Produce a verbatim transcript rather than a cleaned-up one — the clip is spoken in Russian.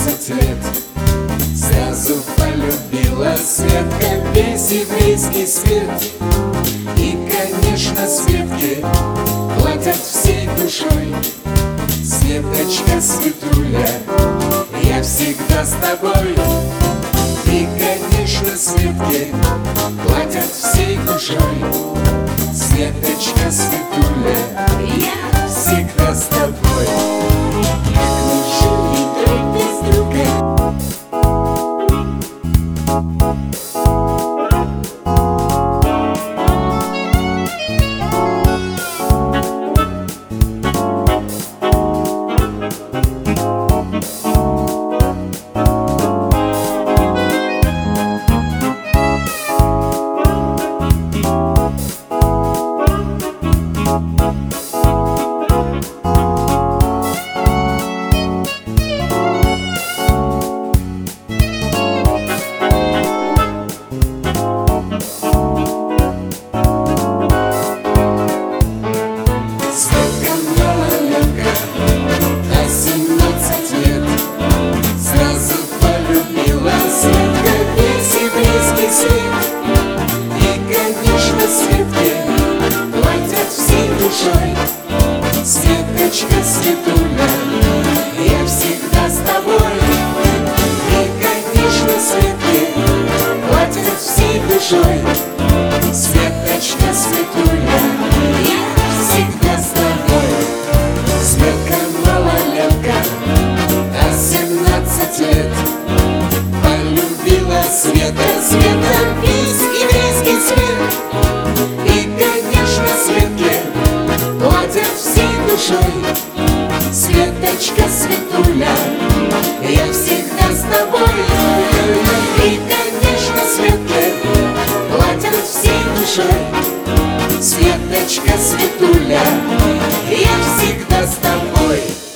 семнадцать лет сразу полюбила Светка весь еврейский свет. И, конечно, Светке платят всей душой. Светочка, Светуля, я всегда с тобой. И, конечно, Светке платят всей душой. Светочка, Светуля, я всегда с тобой. Как мы жили друг без друга. Светочка, Светуля, я всегда с тобой. И, конечно, Светке платят всей душой. Светочка, Светуля, я всегда с тобой. Светка малолетка, а семнадцать лет полюбила Света, Света весь еврейский свет. И, конечно, Светке платят всей душой. Светочка, Светуля, я всегда с тобой. И, конечно, Светке платят всей душой. Светочка, Светуля, я всегда с тобой.